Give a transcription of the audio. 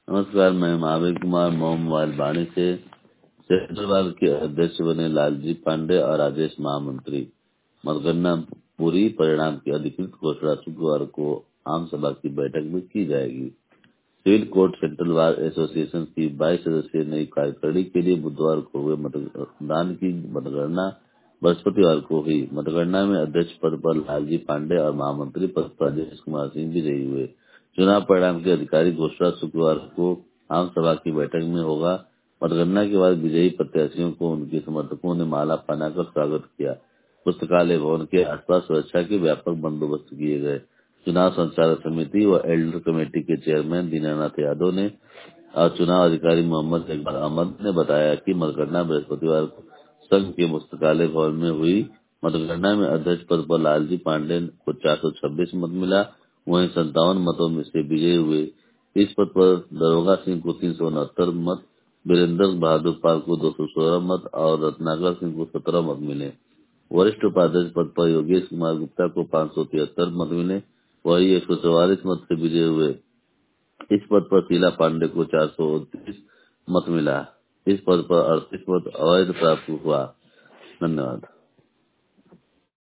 नमस्कार, मैं महावीर कुमार मोबाइल वाणी से सेंट्रल बैंक के अध्यक्ष बने लालजी पांडे और राजेश महामंत्री। मतगणना पूरी परिणाम की अधिकृत घोषणा शुक्रवार को आम सभा की बैठक में की जाएगी। Civil court central bar association की 22 सदस्यीय नई कार्यकारिणी के लिए बुधवार को हुए मतदान की मतगणना बृहस्पतिवार को हुई। मतगणना में अध्यक्ष पद पर लालजी पांडे और महामंत्री पद पर राजेश कुमार सिंह विजयी हुए। चुनाव परिणाम की आधिकारिक घोषणा शुक्रवार को आम सभा की बैठक में होगा। मतगणना के बाद विजयी प्रत्याशियों को उनके समर्थकों ने माला पहनाकर स्वागत किया। पुस्तकालय भवन के आसपास सुरक्षा के व्यापक बंदोबस्त किए गए। चुनाव संचालक समिति व एल्डर कमेटी के चेयरमैन दीनानाथ यादव ने और चुनाव अधिकारी मोहम्मद इकबाल अहमद ने बताया कि मतगणना बृहस्पतिवार को संघ के पुस्तकालय भवन में हुई। मतगणना में अध्यक्ष पद पर लालजी पांडे को 426 मत मिला, वहीं 57 मतों में से विजयी हुए। इस पद पर दरोगा सिंह को 369 मत, वीरेंद्र बहादुर पाल को 216 मत और रत्नाकर सिंह को 17 मत मिले। वरिष्ठ उपाध्यक्ष पद पर योगेश कुमार गुप्ता को 573 मत मिले, वही 144 मत से विजय हुए। इस पद पर शीला पांडे को 429 मत मिला। इस पद पर 38 मत अवैध प्राप्त हुआ। धन्यवाद।